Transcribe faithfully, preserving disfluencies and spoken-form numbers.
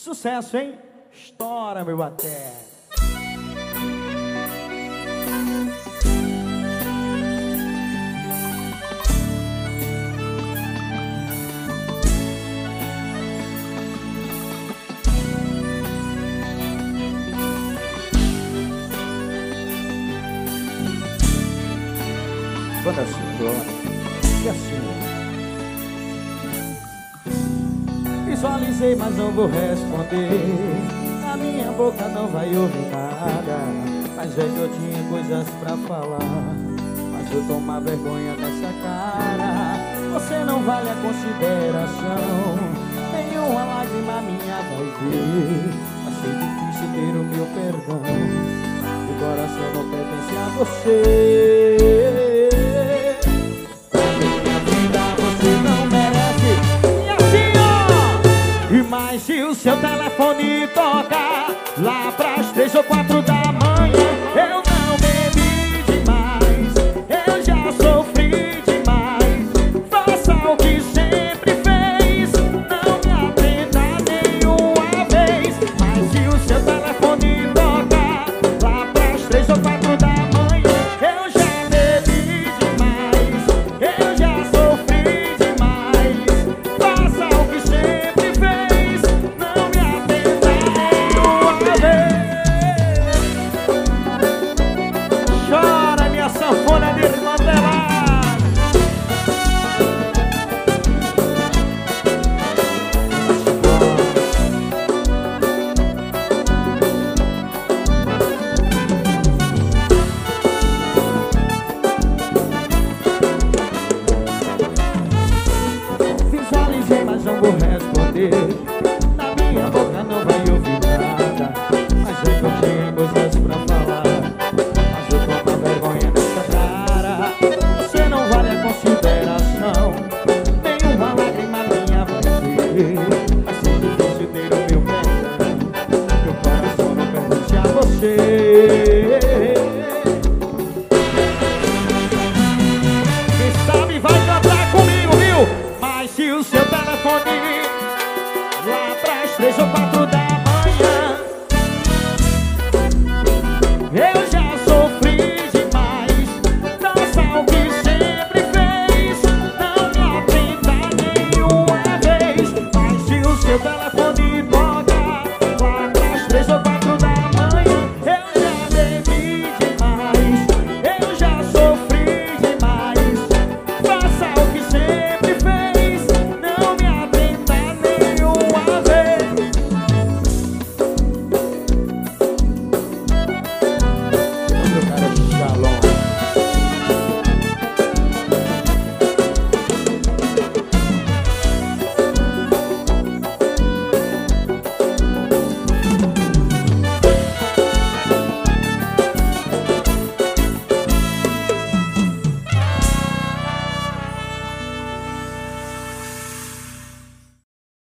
Sucesso, hein? Estoura, meu baté. Quando assim, e assim. Visualizei, mas não vou responder. A minha boca não vai ouvir nada. Mas é que eu tinha coisas pra falar. Mas eu tomo vergonha dessa cara. Você não vale a consideração. Nenhuma lágrima minha vai ver. Achei difícil ter o meu perdão. O coração não pertence a você. Mas se o seu telefone tocar lá pras três ou quatro da manhã, eu não bebi demais, eu já sofri demais. Faça o que sempre fez, não me atenda nenhuma vez. Mas se o seu telefone tocar lá pras três ou quatro da manhã, eu já bebi demais, eu já sofri demais. Faça o que sempre fez. Sanfona de desmantelada. Visualizei, mas não vou responder. Na minha boca não vai ouvir nada. Mas é que eu tinha coisas pra falar. Mas eu tomo vergonha nessa cara. Você não vale a consideração. Nenhuma lágrima minha vai ver. Vai ser difícil ter o meu perdão. Meu coração não pertence a você. Quem sabe vai cantar comigo, viu? Mas se o seu telefone lá pras três ou quatro da